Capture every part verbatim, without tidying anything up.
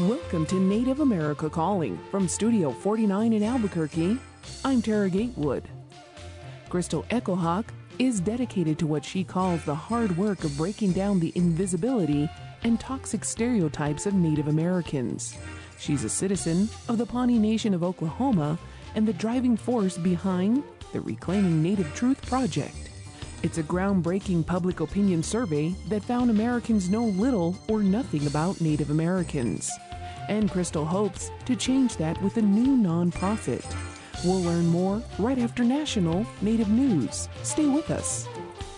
Welcome to Native America Calling from Studio forty-nine in Albuquerque. I'm Tara Gatewood. Crystal Echohawk is dedicated to what she calls the hard work of breaking down the invisibility and toxic stereotypes of Native Americans. She's a citizen of the Pawnee Nation of Oklahoma and the driving force behind the Reclaiming Native Truth Project. It's a groundbreaking public opinion survey that found Americans know little or nothing about Native Americans. And Crystal hopes to change that with a new nonprofit. We'll learn more right after National Native News. Stay with us.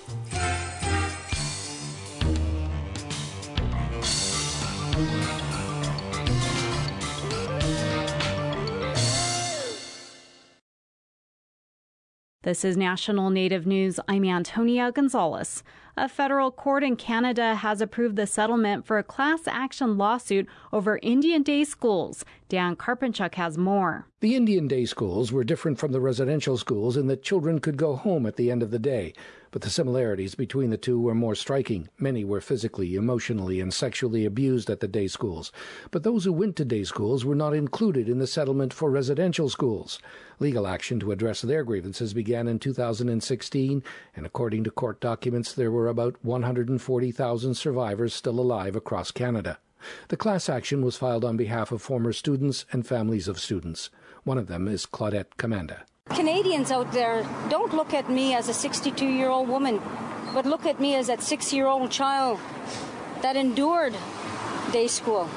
This is National Native News. I'm Antonia Gonzalez. A federal court in Canada has approved the settlement for a class action lawsuit over Indian day schools. Dan Karpenchuk has more. The Indian day schools were different from the residential schools in that children could go home at the end of the day, but the similarities between the two were more striking. Many were physically, emotionally, and sexually abused at the day schools, but those who went to day schools were not included in the settlement for residential schools. Legal action to address their grievances began in two thousand sixteen, and according to court documents, there were about one hundred forty thousand survivors still alive across Canada. The class action was filed on behalf of former students and families of students. One of them is Claudette Commanda. Canadians out there, don't look at me as a sixty-two-year-old woman, but look at me as that six-year-old child that endured day school.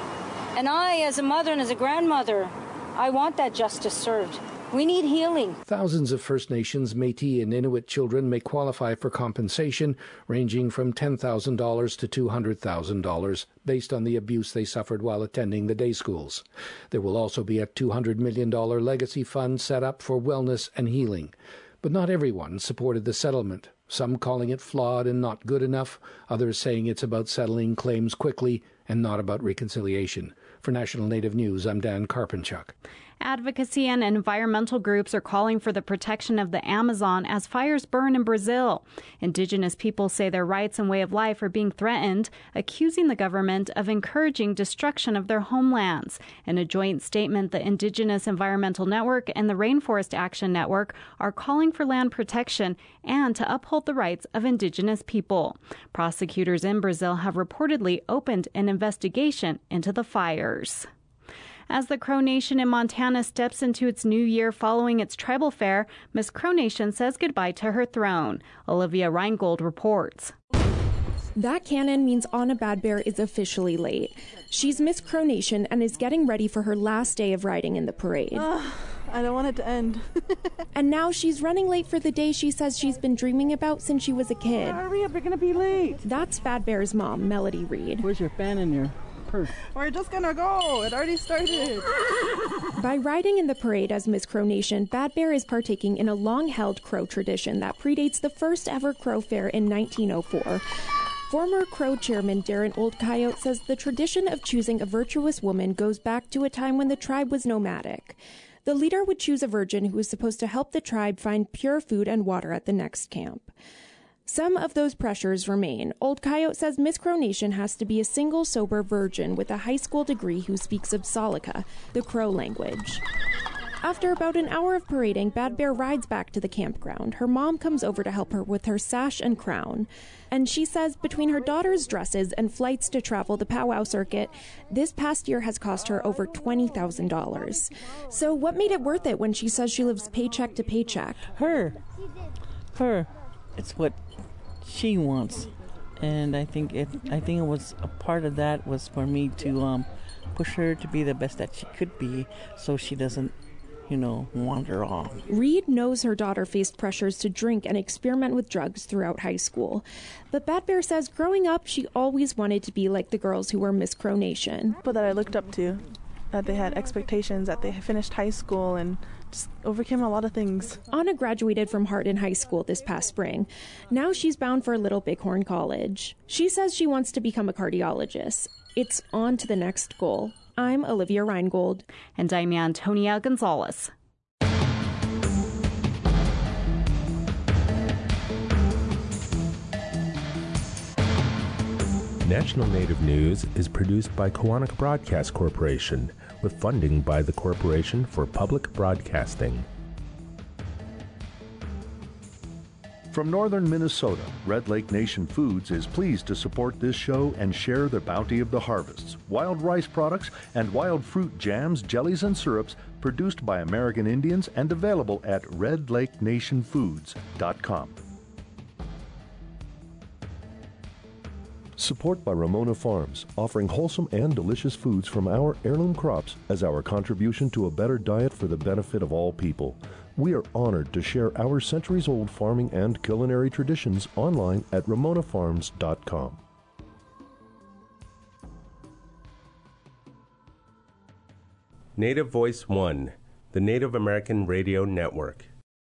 And I, as a mother and as a grandmother, I want that justice served. We need healing. Thousands of First Nations, Métis, and Inuit children may qualify for compensation ranging from ten thousand dollars to two hundred thousand dollars based on the abuse they suffered while attending the day schools. There will also be a two hundred million dollars legacy fund set up for wellness and healing. But not everyone supported the settlement, some calling it flawed and not good enough, others saying it's about settling claims quickly and not about reconciliation. For National Native News, I'm Dan Karpenchuk. Advocacy and environmental groups are calling for the protection of the Amazon as fires burn in Brazil. Indigenous people say their rights and way of life are being threatened, accusing the government of encouraging destruction of their homelands. In a joint statement, the Indigenous Environmental Network and the Rainforest Action Network are calling for land protection and to uphold the rights of Indigenous people. Prosecutors in Brazil have reportedly opened an investigation into the fires. As the Crow Nation in Montana steps into its new year following its tribal fair, Miss Crow Nation says goodbye to her throne. Olivia Reingold reports. That canon means Anna Bad Bear is officially late. She's Miss Crow Nation and is getting ready for her last day of riding in the parade. Uh, I don't want it to end. And now she's running late for the day she says she's been dreaming about since she was a kid. Hurry up, you're going to be late. That's Bad Bear's mom, Melody Reed. Where's your fan and your purse? We're just going to go. It already started. By riding in the parade as Miss Crow Nation, Bad Bear is partaking in a long-held Crow tradition that predates the first ever Crow Fair in nineteen oh four. Former Crow chairman Darren Old Coyote says the tradition of choosing a virtuous woman goes back to a time when the tribe was nomadic. The leader would choose a virgin who was supposed to help the tribe find pure food and water at the next camp. Some of those pressures remain. Old Coyote says Miss Crow Nation has to be a single sober virgin with a high school degree who speaks Apsáalooke, the Crow language. After about an hour of parading, Bad Bear rides back to the campground. Her mom comes over to help her with her sash and crown. And she says between her daughter's dresses and flights to travel the powwow circuit, this past year has cost her over twenty thousand dollars. So what made it worth it when she says she lives paycheck to paycheck? Her. Her. It's what she wants. And I think it I think it was a part of that was for me to um, push her to be the best that she could be so she doesn't, you know, wander off. Reed knows her daughter faced pressures to drink and experiment with drugs throughout high school. But Bad Bear says growing up, she always wanted to be like the girls who were Miss Crow Nation. People that I looked up to, that they had expectations, that they finished high school and just overcame a lot of things. Anna graduated from Hardin High School this past spring. Now she's bound for Little Bighorn College. She says she wants to become a cardiologist. It's on to the next goal. I'm Olivia Reingold. And I'm Antonia Gonzalez. National Native News is produced by Koahnic Broadcast Corporation, with funding by the Corporation for Public Broadcasting. From northern Minnesota, Red Lake Nation Foods is pleased to support this show and share the bounty of the harvests, wild rice products, and wild fruit jams, jellies, and syrups produced by American Indians and available at red lake nation foods dot com. Support by Ramona Farms, offering wholesome and delicious foods from our heirloom crops as our contribution to a better diet for the benefit of all people. We are honored to share our centuries-old farming and culinary traditions online at ramona farms dot com. Native Voice One, the Native American Radio Network.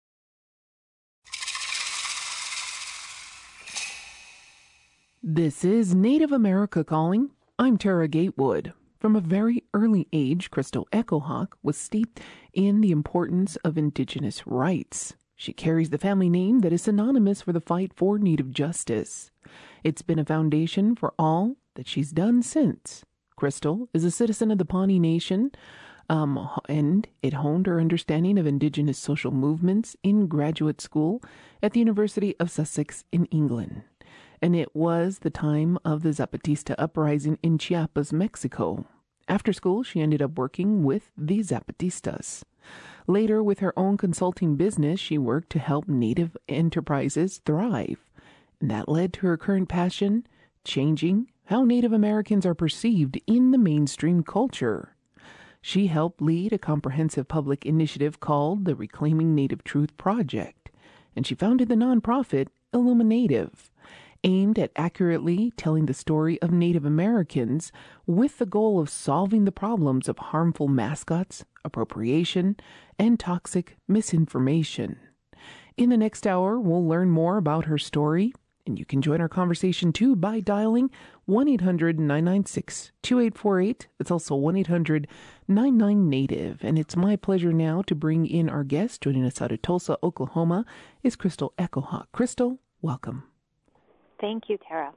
This is Native America Calling. I'm Tara Gatewood. From a very early age, Crystal Echohawk was steeped in the importance of Indigenous rights. She carries the family name that is synonymous for the fight for Native justice. It's been a foundation for all that she's done since. Crystal is a citizen of the Pawnee Nation, um, and it honed her understanding of Indigenous social movements in graduate school at the University of Sussex in England. And it was the time of the Zapatista uprising in Chiapas, Mexico. After school, she ended up working with the Zapatistas. Later, with her own consulting business, she worked to help Native enterprises thrive. And that led to her current passion, changing how Native Americans are perceived in the mainstream culture. She helped lead a comprehensive public initiative called the Reclaiming Native Truth Project, and she founded the nonprofit Illuminative, aimed at accurately telling the story of Native Americans with the goal of solving the problems of harmful mascots, appropriation, and toxic misinformation. In the next hour, we'll learn more about her story, and you can join our conversation too by dialing one eight hundred nine nine six two eight four eight. It's also one eight hundred nine nine Native. And it's my pleasure now to bring in our guest. Joining us out of Tulsa, Oklahoma, is Crystal Echohawk. Crystal, welcome. Thank you, Tara.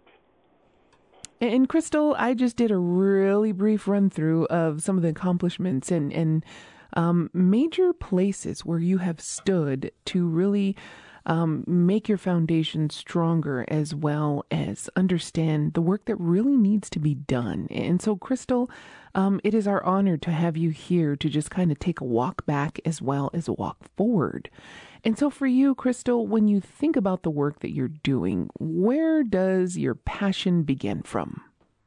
And Crystal, I just did a really brief run through of some of the accomplishments and, and um, major places where you have stood to really um, make your foundation stronger, as well as understand the work that really needs to be done. And so, Crystal, um, it is our honor to have you here to just kind of take a walk back as well as a walk forward. And so for you, Crystal, when you think about the work that you're doing, where does your passion begin from?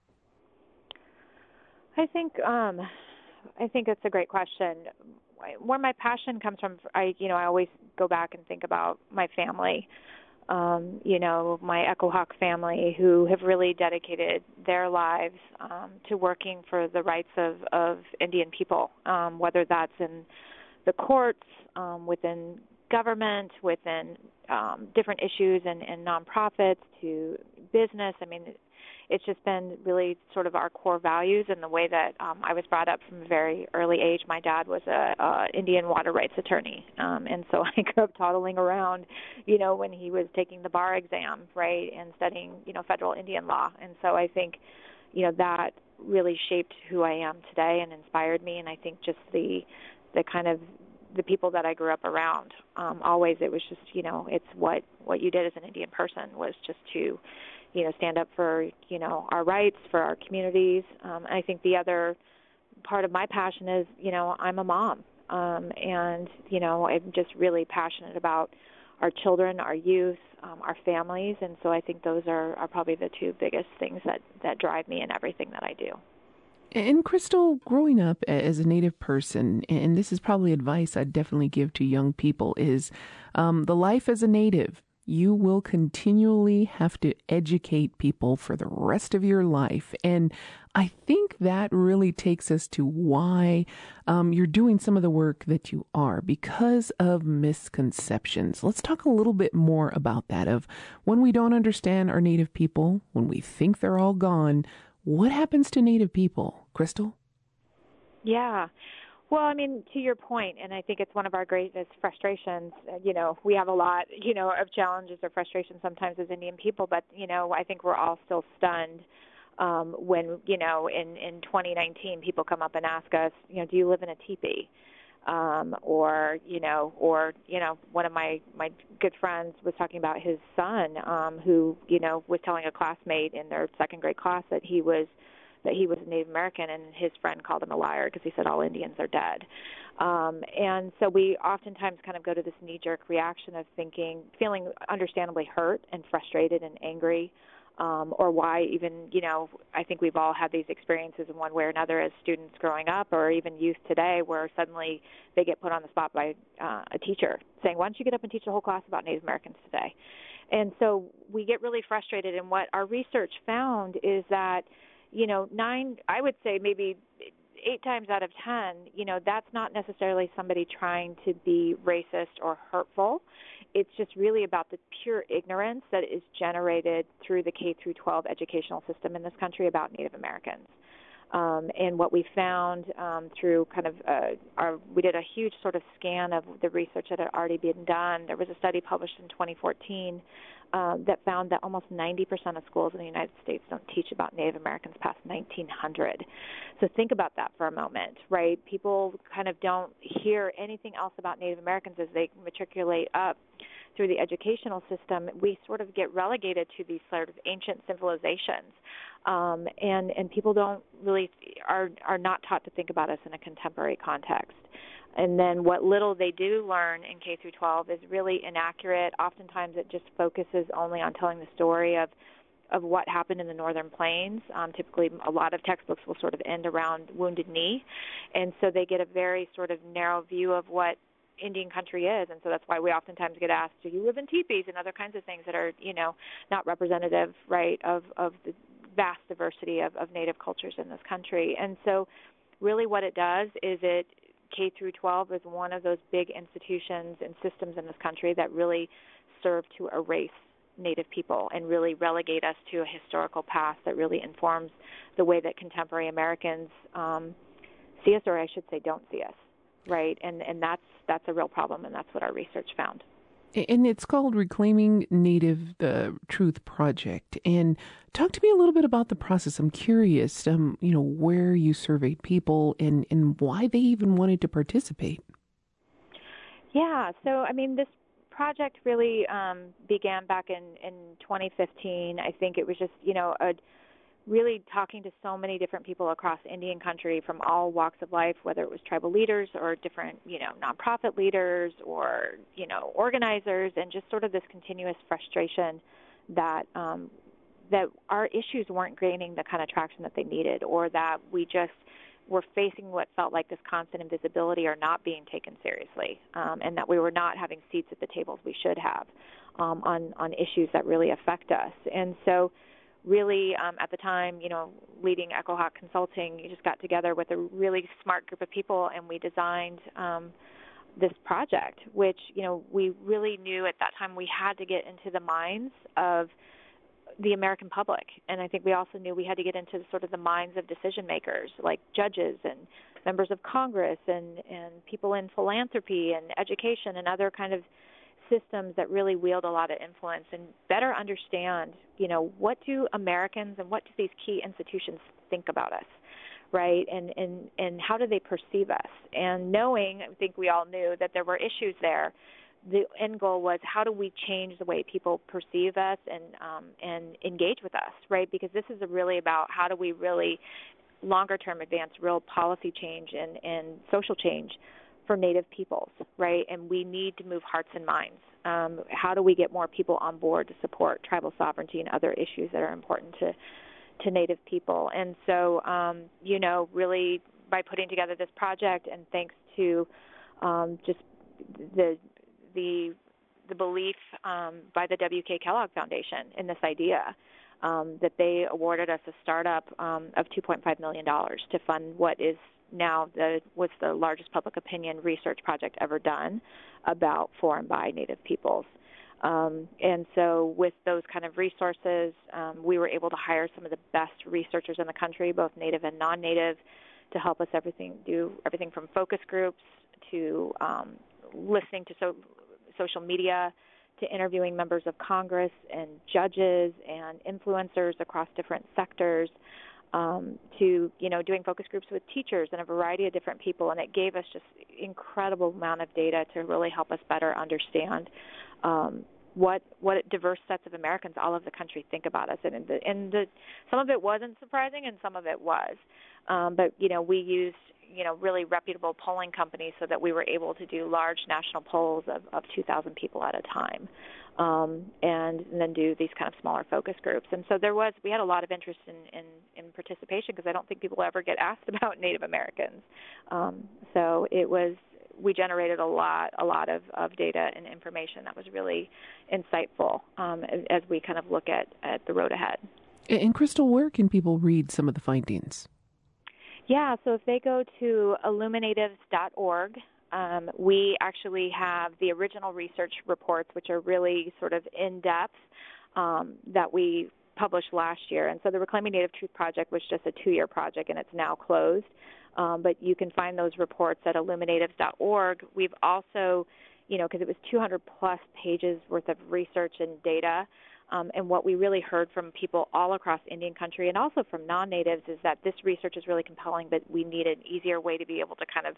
I think um, I think that's a great question. Where my passion comes from, I you know I always go back and think about my family. Um, you know, my Echohawk family, who have really dedicated their lives um, to working for the rights of, of Indian people, um, whether that's in the courts, um, within government, within um, different issues and, and nonprofits, to business. I mean, it's just been really sort of our core values and the way that um, I was brought up from a very early age. My dad was a, a Indian water rights attorney, um, and so I grew up toddling around, you know, when he was taking the bar exam, right, and studying, you know, federal Indian law. And so I think, you know, that really shaped who I am today and inspired me. And I think just the the kind of the people that I grew up around, um, always it was just, you know, it's what, what you did as an Indian person was just to, you know, stand up for, you know, our rights, for our communities. Um, I think the other part of my passion is, you know, I'm a mom, um, and, you know, I'm just really passionate about our children, our youth, um, our families, and so I think those are, are probably the two biggest things that, that drive me in everything that I do. And Crystal, growing up as a Native person, and this is probably advice I'd definitely give to young people, is um, the life as a Native. You will continually have to educate people for the rest of your life. And I think that really takes us to why um, you're doing some of the work that you are, because of misconceptions. Let's talk a little bit more about that, of when we don't understand our Native people, when we think they're all gone, what happens to Native people? Crystal? Yeah. Well, I mean, to your point, and I think it's one of our greatest frustrations, you know, we have a lot, you know, of challenges or frustrations sometimes as Indian people, but, you know, I think we're all still stunned Um, when, you know, in, in twenty nineteen, people come up and ask us, you know, do you live in a teepee? Um, or, you know, or, you know, one of my, my good friends was talking about his son, um, who, you know, was telling a classmate in their second grade class that he was, that he was Native American, and his friend called him a liar because he said all Indians are dead. Um, and so we oftentimes kind of go to this knee-jerk reaction of thinking, feeling understandably hurt and frustrated and angry, Um, or why even, you know, I think we've all had these experiences in one way or another as students growing up, or even youth today, where suddenly they get put on the spot by uh, a teacher saying, why don't you get up and teach the whole class about Native Americans today? And so we get really frustrated, and what our research found is that, you know, nine, I would say maybe eight times out of ten, you know, that's not necessarily somebody trying to be racist or hurtful. It's just really about the pure ignorance that is generated through the K through twelve educational system in this country about Native Americans. Um, and what we found um, through kind of uh, our, we did a huge sort of scan of the research that had already been done. There was a study published in twenty fourteen uh, that found that almost ninety percent of schools in the United States don't teach about Native Americans past nineteen hundred. So think about that for a moment, right? People kind of don't hear anything else about Native Americans as they matriculate up through the educational system. We sort of get relegated to these sort of ancient civilizations. Um, and, and people don't really are, are not taught to think about us in a contemporary context. And then what little they do learn in K through twelve is really inaccurate. Oftentimes it just focuses only on telling the story of of what happened in the Northern Plains. Um, typically, a lot of textbooks will sort of end around Wounded Knee. And so they get a very sort of narrow view of what Indian country is. And so that's why we oftentimes get asked, do you live in teepees, and other kinds of things that are, you know, not representative, right, of, of the vast diversity of, of Native cultures in this country. And so really what it does is it, K through twelve is one of those big institutions and systems in this country that really serve to erase Native people and really relegate us to a historical past that really informs the way that contemporary Americans um, see us, or I should say don't see us, right? And and that's that's a real problem, and that's what our research found. And it's called Reclaiming Native the Truth Project. And talk to me a little bit about the process. I'm curious, um, you know, where you surveyed people and, and why they even wanted to participate. Yeah, so I mean, this project really um, began back in, in twenty fifteen. I think it was just, you know, a really talking to so many different people across Indian country from all walks of life, whether it was tribal leaders or different, you know, nonprofit leaders or, you know, organizers, and just sort of this continuous frustration that um, that our issues weren't gaining the kind of traction that they needed, or that we just were facing what felt like this constant invisibility or not being taken seriously, um, and that we were not having seats at the tables we should have um, on, on issues that really affect us. And so really, um, at the time, you know, leading Echo Hawk Consulting, you just got together with a really smart group of people, and we designed um, this project, which, you know, we really knew at that time we had to get into the minds of the American public. And I think we also knew we had to get into sort of the minds of decision makers, like judges and members of Congress and, and people in philanthropy and education and other kind of systems that really wield a lot of influence, and better understand, you know, what do Americans and what do these key institutions think about us, right? And, and, and how do they perceive us? And knowing, I think we all knew that there were issues there. The end goal was, how do we change the way people perceive us and um, and engage with us, right? Because this is really about how do we really longer term advance real policy change and, and social change for Native peoples, right? And we need to move hearts and minds. Um, how do we get more people on board to support tribal sovereignty and other issues that are important to, to Native people? And so, um, you know, really by putting together this project, and thanks to um, just the the the belief um, by the W K Kellogg Foundation in this idea, um, that they awarded us a startup um, of two point five million dollars to fund what is now the was the largest public opinion research project ever done about for and by Native peoples. Um, and so with those kind of resources, um, we were able to hire some of the best researchers in the country, both Native and non-Native, to help us everything do everything from focus groups to um, listening to so, social media, to to interviewing members of Congress and judges and influencers across different sectors, um, to, you know, doing focus groups with teachers and a variety of different people. And it gave us just incredible amount of data to really help us better understand um, what what diverse sets of Americans all over the country think about us. And, the, and the, some of it wasn't surprising and some of it was. Um, but, you know, we used, you know, really reputable polling companies so that we were able to do large national polls of, of two thousand people at a time, um, and, and then do these kind of smaller focus groups. And so there was, we had a lot of interest in, in, in participation because I don't think people ever get asked about Native Americans. Um, so it was, we generated a lot, a lot of, of data and information that was really insightful um, as, as we kind of look at, at the road ahead. And Crystal, where can people read some of the findings? Yeah, so if they go to illuminatives dot org, um, we actually have the original research reports, which are really sort of in-depth, um, that we published last year. And so the Reclaiming Native Truth Project was just a two-year project, and it's now closed. Um, but you can find those reports at illuminatives dot org. We've also, you know, because it was two hundred plus pages worth of research and data, Um, and what we really heard from people all across Indian country and also from non-natives is that this research is really compelling, but we need an easier way to be able to kind of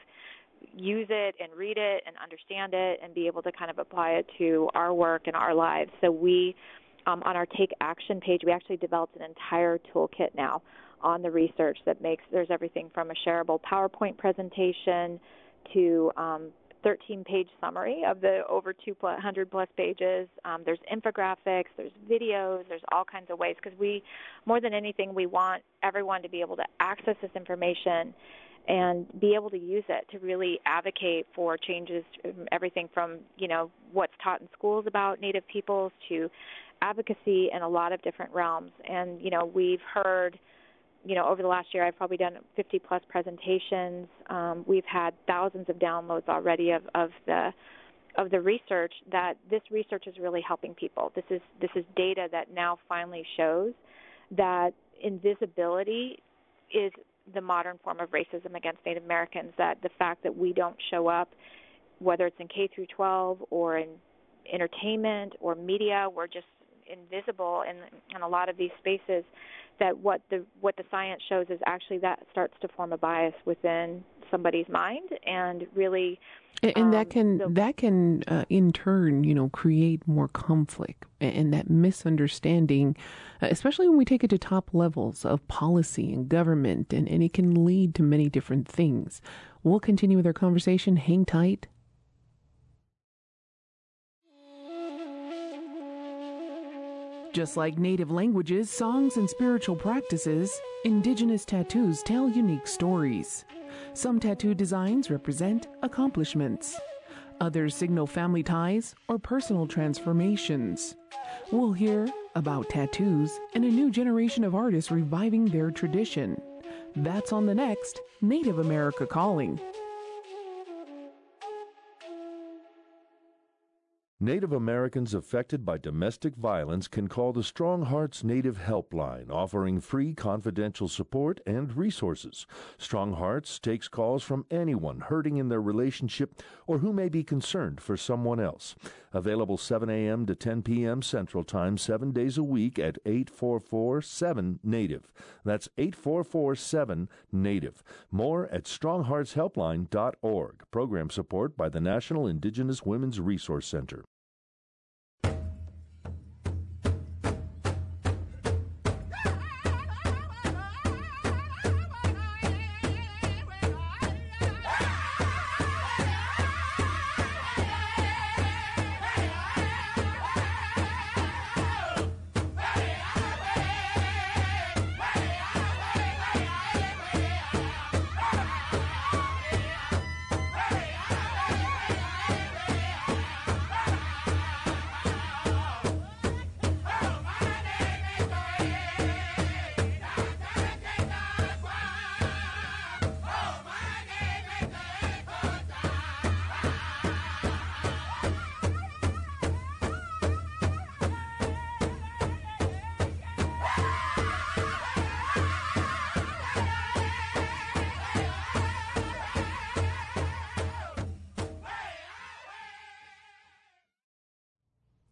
use it and read it and understand it and be able to kind of apply it to our work and our lives. So we, um, on our Take Action page, we actually developed an entire toolkit now on the research that makes, there's everything from a shareable PowerPoint presentation to um, thirteen-page summary of the over two hundred plus pages. Um, there's infographics, there's videos, there's all kinds of ways, because we, more than anything, we want everyone to be able to access this information and be able to use it to really advocate for changes, everything from, you know, what's taught in schools about Native peoples to advocacy in a lot of different realms. And, you know, we've heard, you know, over the last year, I've probably done fifty plus presentations. Um, we've had thousands of downloads already of, of the of the research. That this research is really helping people. This is this is data that now finally shows that invisibility is the modern form of racism against Native Americans. That the fact that we don't show up, whether it's in K through twelve or in entertainment or media, we're just invisible in, in a lot of these spaces. That what the what the science shows is actually that starts to form a bias within somebody's mind, and really, and, and um, that can the, that can uh, in turn, you know, create more conflict and, and that misunderstanding, uh, especially when we take it to top levels of policy and government, and, and it can lead to many different things. We'll continue with our conversation. Hang tight. Just like native languages, songs, and spiritual practices, indigenous tattoos tell unique stories. Some tattoo designs represent accomplishments. Others signal family ties or personal transformations. We'll hear about tattoos and a new generation of artists reviving their tradition. That's on the next Native America Calling. Native Americans affected by domestic violence can call the Strong Hearts Native Helpline, offering free confidential support and resources. Strong Hearts takes calls from anyone hurting in their relationship or who may be concerned for someone else. Available seven a.m. to ten p.m. Central Time, seven days a week at eight four four seven NATIVE. That's eight four four seven NATIVE. More at strong hearts helpline dot org. Program support by the National Indigenous Women's Resource Center.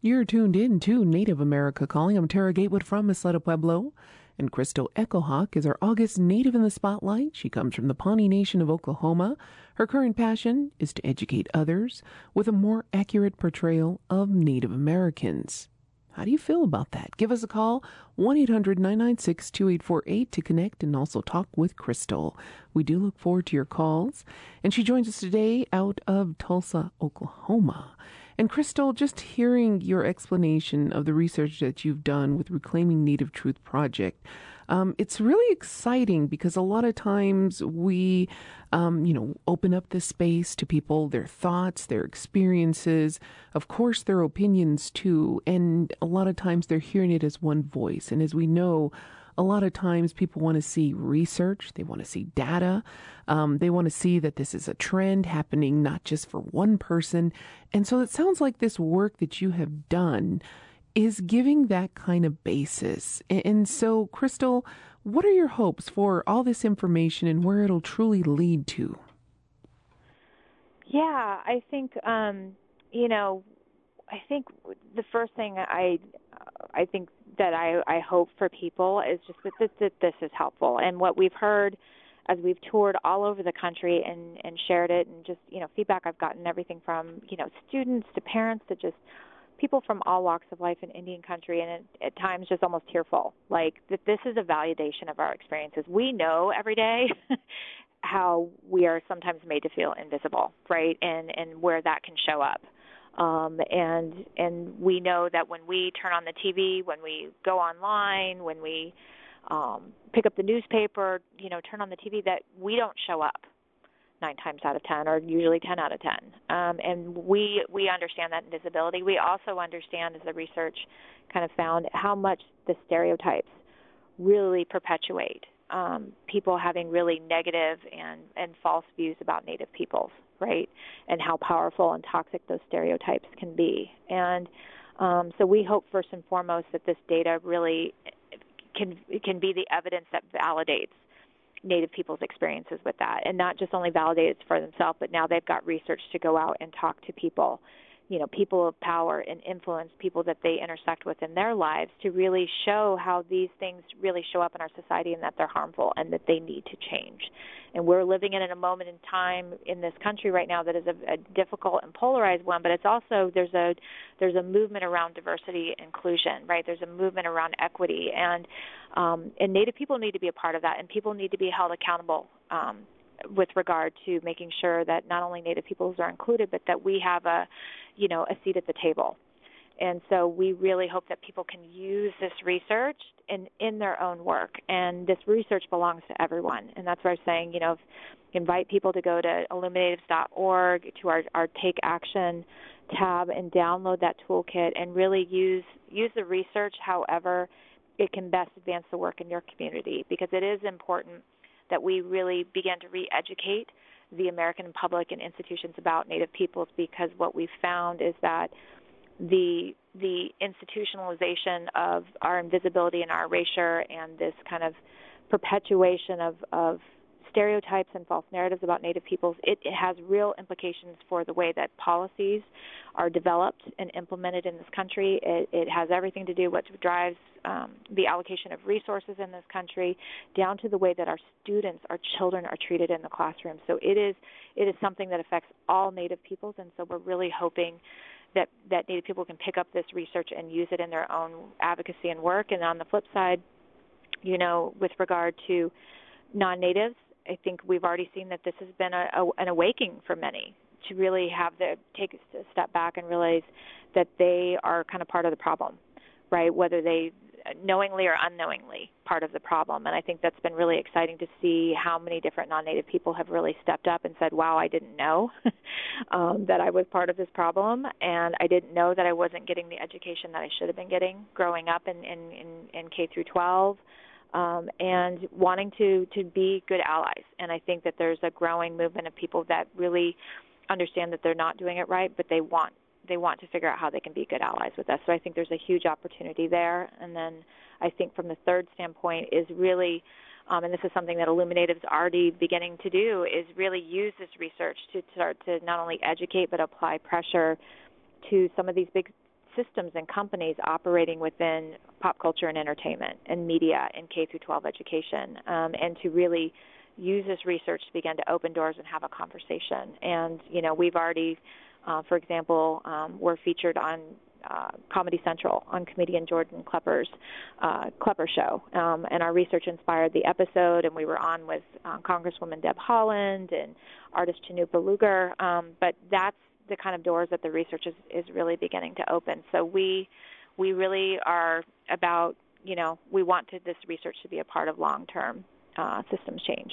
You're tuned in to Native America Calling. I'm Tara Gatewood from Isleta Pueblo, and Crystal Echohawk is our August Native in the Spotlight. She comes from the Pawnee Nation of Oklahoma. Her current passion is to educate others with a more accurate portrayal of Native Americans. How do you feel about that? Give us a call, one eight hundred nine nine six two eight four eight, to connect and also talk with Crystal. We do look forward to your calls. And she joins us today out of Tulsa, Oklahoma. And Crystal, just hearing your explanation of the research that you've done with Reclaiming Native Truth Project, um, it's really exciting because a lot of times we, um, you know, open up this space to people, their thoughts, their experiences, of course, their opinions too. And a lot of times they're hearing it as one voice. And as we know, a lot of times people want to see research, they want to see data, um, they want to see that this is a trend happening not just for one person. And so it sounds like this work that you have done is giving that kind of basis. And so, Crystal, what are your hopes for all this information and where it'll truly lead to? Yeah, I think, um, you know, I think the first thing I, I think that I, I hope for people is just that this, that this is helpful. And what we've heard as we've toured all over the country and, and shared it, and just, you know, feedback I've gotten, everything from, you know, students to parents to just people from all walks of life in Indian country, and at, at times just almost tearful, like that this is a validation of our experiences. We know every day how we are sometimes made to feel invisible, right, and, and where that can show up. Um, and and we know that when we turn on the T V, when we go online, when we um, pick up the newspaper, you know, turn on the T V, that we don't show up nine times out of ten, or usually ten out of ten. Um, and we we understand that invisibility. We also understand, as the research kind of found, how much the stereotypes really perpetuate um, people having really negative and, and false views about Native peoples, right, and how powerful and toxic those stereotypes can be. And um, so we hope first and foremost that this data really can can be the evidence that validates Native people's experiences with that, and not just only validate it for themselves, but now they've got research to go out and talk to people, you know, people of power and influence, people that they intersect with in their lives, to really show how these things really show up in our society and that they're harmful and that they need to change. And we're living in a moment in time in this country right now that is a, a difficult and polarized one, but it's also, there's a there's a movement around diversity and inclusion, right? There's a movement around equity, and um, and Native people need to be a part of that, and people need to be held accountable um, with regard to making sure that not only Native peoples are included, but that we have a, you know, a seat at the table. And so we really hope that people can use this research in, in their own work. And this research belongs to everyone. And that's why I'm saying, you know, if, invite people to go to illuminatives dot org, to our, our Take Action tab, and download that toolkit and really use use the research however it can best advance the work in your community, because it is important that we really begin to re-educate the American public and institutions about Native peoples, because what we've found is that the the institutionalization of our invisibility and our erasure, and this kind of perpetuation of, of stereotypes and false narratives about Native peoples, it, it has real implications for the way that policies are developed and implemented in this country. It, it has everything to do with what drives um, the allocation of resources in this country, down to the way that our students, our children, are treated in the classroom. So it is it is something that affects all Native peoples, and so we're really hoping that, that Native people can pick up this research and use it in their own advocacy and work. And on the flip side, you know, with regard to non-Natives, I think we've already seen that this has been a, a, an awakening for many, to really have the take a step back and realize that they are kind of part of the problem, right? Whether they knowingly or unknowingly part of the problem. And I think that's been really exciting to see how many different non-Native people have really stepped up and said, wow, I didn't know um, that I was part of this problem, and I didn't know that I wasn't getting the education that I should have been getting growing up in, in, in, in K through twelve. Um, and wanting to, to be good allies. And I think that there's a growing movement of people that really understand that they're not doing it right, but they want they want to figure out how they can be good allies with us. So I think there's a huge opportunity there. And then I think from the third standpoint is really, um, and this is something that Illuminatives are already beginning to do, is really use this research to start to not only educate but apply pressure to some of these big systems and companies operating within pop culture and entertainment and media and K through twelve education, um, and to really use this research to begin to open doors and have a conversation. And, you know, we've already, uh, for example, um, we're featured on uh, Comedy Central on comedian Jordan Klepper's uh, Klepper show. Um, and our research inspired the episode, and we were on with uh, Congresswoman Deb Haaland and artist Chanupa Luger. Um, but that's the kind of doors that the research is, is really beginning to open. So we we really are about, you know, we want to, this research to be a part of long-term Uh, systems change.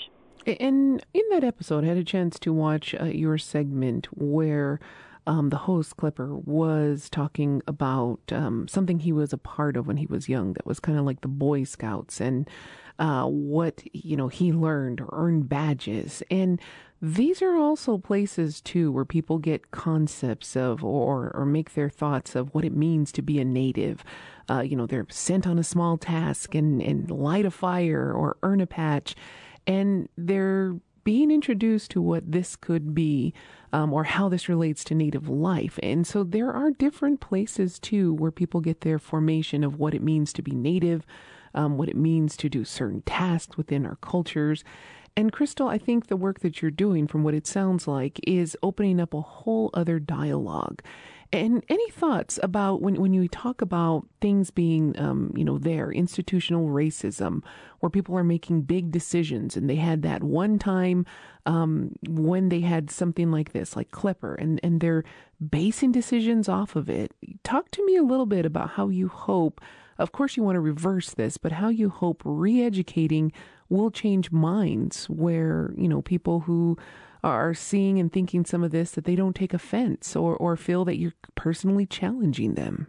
And in that episode, I had a chance to watch uh, your segment where um, the host, Klepper, was talking about um, something he was a part of when he was young that was kind of like the Boy Scouts, and uh, what, you know, he learned or earned badges. And these are also places, too, where people get concepts of or, or make their thoughts of what it means to be a native. Uh, you know, they're sent on a small task and, and light a fire or earn a patch, and they're being introduced to what this could be, um, or how this relates to Native life. And so there are different places, too, where people get their formation of what it means to be Native, um, what it means to do certain tasks within our cultures. And Crystal, I think the work that you're doing, from what it sounds like, is opening up a whole other dialogue. And any thoughts about when, when you talk about things being, um, you know, there, institutional racism, where people are making big decisions, and they had that one time um, when they had something like this, like Klepper, and, and they're basing decisions off of it. Talk to me a little bit about how you hope, of course you want to reverse this, but how you hope re-educating will change minds where, you know, people who are seeing and thinking some of this, that they don't take offense or, or feel that you're personally challenging them.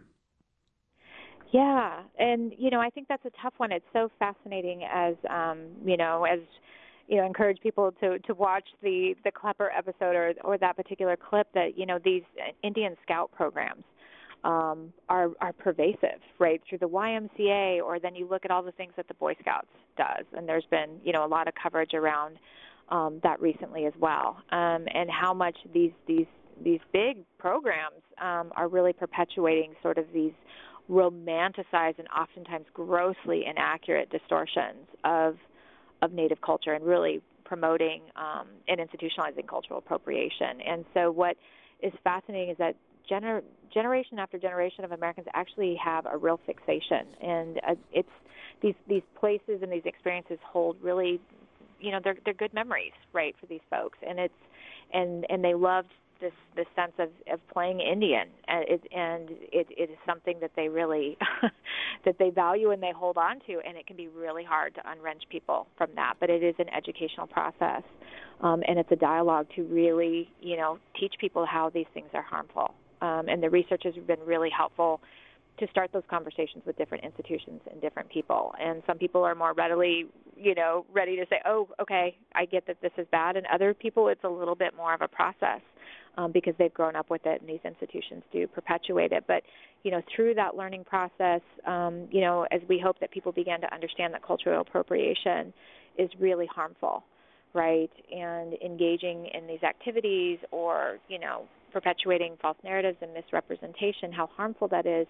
Yeah, and, you know, I think that's a tough one. It's so fascinating as, um, you know, as, you know, encourage people to, to watch the, the Klepper episode or, or that particular clip, that, you know, these Indian Scout programs um, are, are pervasive, right, through the Y M C A, or then you look at all the things that the Boy Scouts does, and there's been, you know, a lot of coverage around Um, that recently as well, um, and how much these these these big programs um, are really perpetuating sort of these romanticized and oftentimes grossly inaccurate distortions of of Native culture, and really promoting um, and institutionalizing cultural appropriation. And so what is fascinating is that gener- generation after generation of Americans actually have a real fixation, and uh, it's these these places and these experiences hold really, you know, they're they're good memories, right, for these folks, and it's and and they loved this this sense of, of playing Indian, and it and it, it is something that they really that they value and they hold on to, and it can be really hard to unwrench people from that. But it is an educational process, um, and it's a dialogue to really, you know, teach people how these things are harmful. Um, and the research has been really helpful to start those conversations with different institutions and different people. And some people are more readily, you know, ready to say, oh, okay, I get that this is bad. And other people, it's a little bit more of a process um, because they've grown up with it, and these institutions do perpetuate it. But, you know, through that learning process, um, you know, as we hope that people begin to understand that cultural appropriation is really harmful, right, and engaging in these activities or, you know, perpetuating false narratives and misrepresentation, how harmful that is,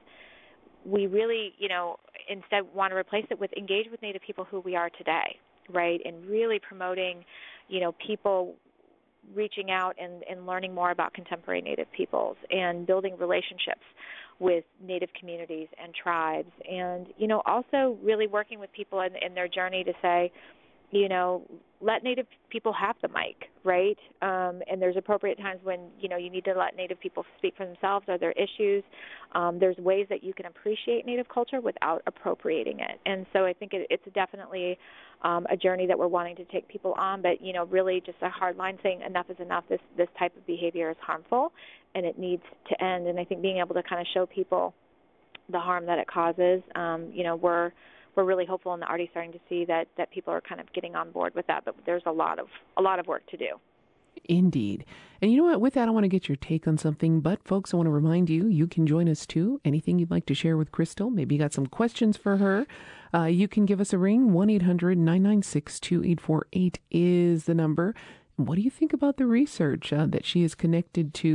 we really, you know, instead want to replace it with engage with Native people who we are today, right, and really promoting, you know, people reaching out and, and learning more about contemporary Native peoples and building relationships with Native communities and tribes, and, you know, also really working with people in, in their journey to say, you know, let Native people have the mic, right? Um, and there's appropriate times when, you know, you need to let Native people speak for themselves or their issues. Um, there's ways that you can appreciate Native culture without appropriating it. And so I think it, it's definitely um, a journey that we're wanting to take people on, but, you know, really just a hard line saying enough is enough. This, this type of behavior is harmful, and it needs to end. And I think being able to kind of show people the harm that it causes, um, you know, we're, we're really hopeful and already starting to see that, that people are kind of getting on board with that. But there's a lot of a lot of work to do. Indeed. And you know what? With that, I want to get your take on something. But, folks, I want to remind you, you can join us, too. Anything you'd like to share with Crystal, maybe you got some questions for her, uh, you can give us a ring. one eight hundred nine nine six two eight four eight is the number. What do you think about the research uh, that she is connected to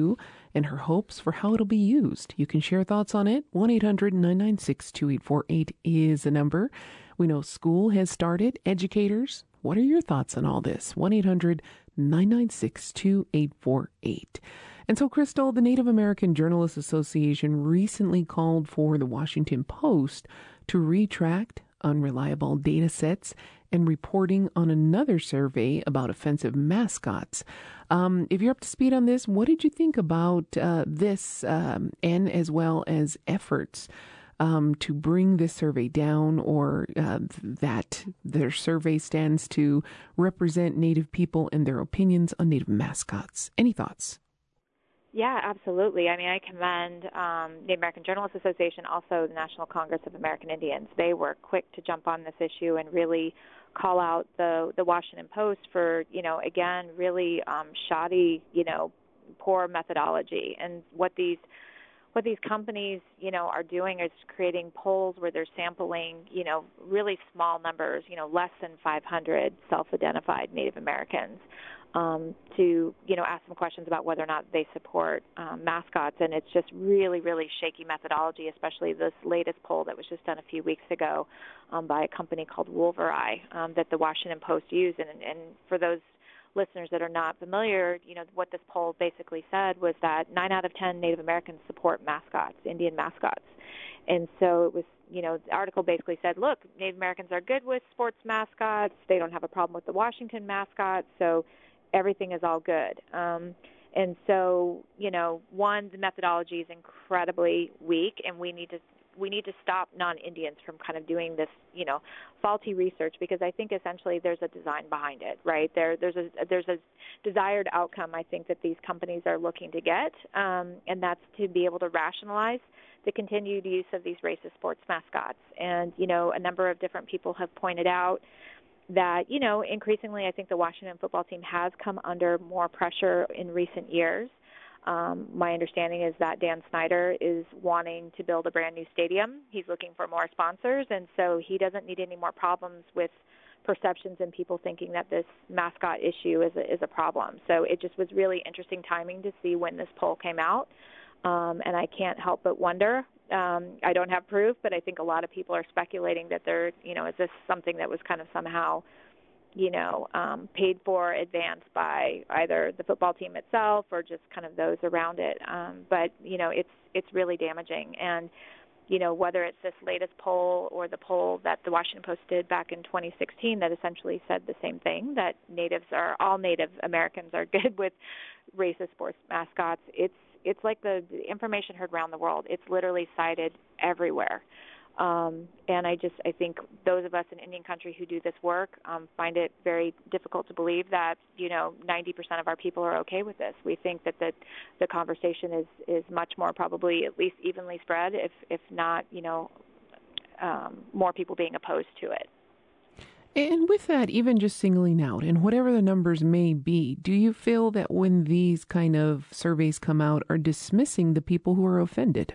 and her hopes for how it'll be used. You can share thoughts on it. one eight hundred nine nine six two eight four eight is the number. We know school has started. Educators, what are your thoughts on all this? one eight hundred nine nine six two eight four eight. And so, Crystal, the Native American Journalists Association recently called for the Washington Post to retract unreliable data sets and reporting on another survey about offensive mascots. Um, if you're up to speed on this, what did you think about uh, this um, and as well as efforts um, to bring this survey down, or uh, that their survey stands to represent Native people and their opinions on Native mascots? Any thoughts? Yeah, absolutely. I mean, I commend um, the American Journalists Association, also the National Congress of American Indians. They were quick to jump on this issue and really call out the the Washington Post for, you know, again, really um, shoddy, you know, poor methodology. And what these what these companies, you know, are doing is creating polls where they're sampling, you know, really small numbers, you know, less than five hundred self-identified Native Americans. Um, to, you know, ask them questions about whether or not they support um, mascots. And it's just really, really shaky methodology, especially this latest poll that was just done a few weeks ago um, by a company called Wolvereye um, that the Washington Post used. And, and for those listeners that are not familiar, you know, what this poll basically said was that nine out of ten Native Americans support mascots, Indian mascots. And so it was, you know, the article basically said, look, Native Americans are good with sports mascots. They don't have a problem with the Washington mascot. So everything is all good. Um, and so, you know, one, the methodology is incredibly weak, and we need to we need to stop non-Indians from kind of doing this, you know, faulty research, because I think essentially there's a design behind it, right? There, there's a there's a desired outcome I think that these companies are looking to get, um, and that's to be able to rationalize the continued use of these racist sports mascots. And, you know, a number of different people have pointed out that, you know, increasingly I think the Washington football team has come under more pressure in recent years. Um, my understanding is that Dan Snyder is wanting to build a brand new stadium. He's looking for more sponsors, and so he doesn't need any more problems with perceptions and people thinking that this mascot issue is a, is a problem. So it just was really interesting timing to see when this poll came out, um, and I can't help but wonder. Um, I don't have proof, but I think a lot of people are speculating that they're, you know, is this something that was kind of somehow, you know, um, paid for advance by either the football team itself or just kind of those around it. Um, but, you know, it's it's really damaging. And, you know, whether it's this latest poll or the poll that the Washington Post did back in twenty sixteen that essentially said the same thing, that natives are, all Native Americans are good with racist sports mascots, it's it's like the information heard around the world. It's literally cited everywhere. Um, and I just, I think those of us in Indian country who do this work um, find it very difficult to believe that, you know, ninety percent of our people are okay with this. We think that the, the conversation is, is much more probably at least evenly spread, if, if not, you know, um, more people being opposed to it. And with that, even just singling out, and whatever the numbers may be, do you feel that when these kind of surveys come out are dismissing the people who are offended?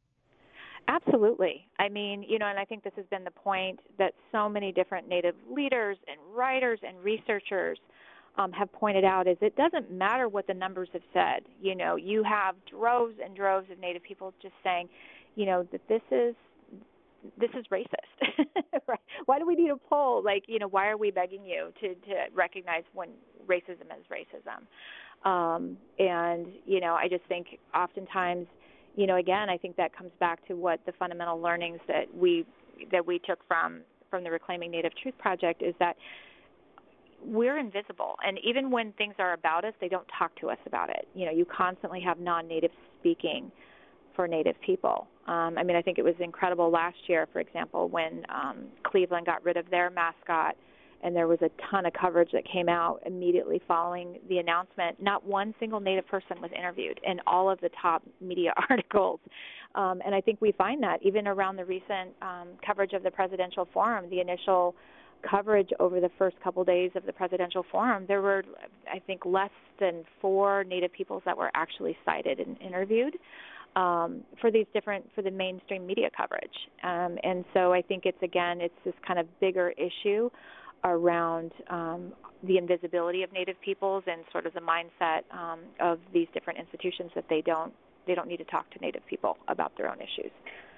Absolutely. I mean, you know, and I think this has been the point that so many different Native leaders and writers and researchers um, have pointed out, is it doesn't matter what the numbers have said. You know, you have droves and droves of Native people just saying, you know, that this is this is racist. Right? Why do we need a poll? Like, you know, why are we begging you to, to recognize when racism is racism? Um, and, you know, I just think oftentimes, you know, again, I think that comes back to what the fundamental learnings that we that we took from, from the Reclaiming Native Truth Project is that we're invisible. And even when things are about us, they don't talk to us about it. You know, you constantly have non-Native speaking for Native people. Um, I mean, I think it was incredible last year, for example, when um, Cleveland got rid of their mascot, and there was a ton of coverage that came out immediately following the announcement. Not one single Native person was interviewed in all of the top media articles. Um, and I think we find that even around the recent um, coverage of the presidential forum, the initial coverage over the first couple days of the presidential forum, there were, I think, less than four Native peoples that were actually cited and interviewed. Um, for these different, for the mainstream media coverage. Um, and so I think it's, again, it's this kind of bigger issue around um, the invisibility of Native peoples and sort of the mindset um, of these different institutions that they don't they don't need to talk to Native people about their own issues.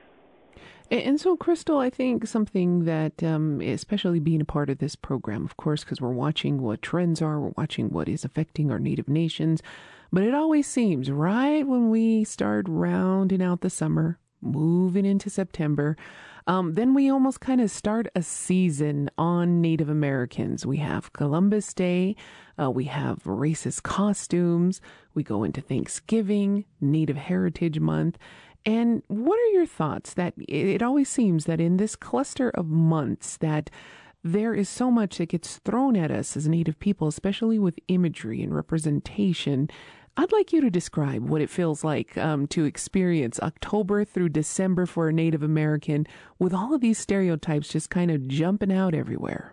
And so, Crystal, I think something that, um, especially being a part of this program, of course, because we're watching what trends are, we're watching what is affecting our Native nations, but it always seems right when we start rounding out the summer, moving into September, um, then we almost kind of start a season on Native Americans. We have Columbus Day, uh, we have racist costumes, we go into Thanksgiving, Native Heritage Month. And what are your thoughts that it always seems that in this cluster of months that there is so much that gets thrown at us as Native people, especially with imagery and representation. I'd like you to describe what it feels like um, to experience October through December for a Native American with all of these stereotypes just kind of jumping out everywhere.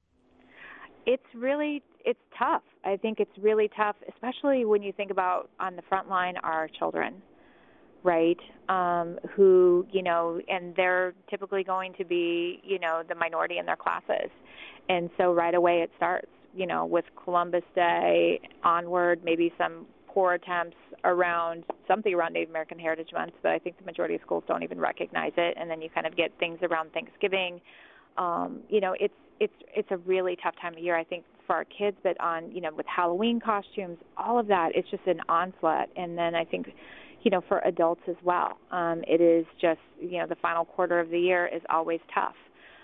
It's really, it's tough. I think it's really tough, especially when you think about on the front line our children. Right, um, who, you know, and they're typically going to be, you know, the minority in their classes. And so right away it starts, you know, with Columbus Day onward, maybe some poor attempts around something around Native American Heritage Month, but I think the majority of schools don't even recognize it. And then you kind of get things around Thanksgiving. Um, you know, it's it's it's a really tough time of year, I think, for our kids, but on, you know, with Halloween costumes, all of that, it's just an onslaught. And then I think, you know, for adults as well. Um, it is just, you know, the final quarter of the year is always tough.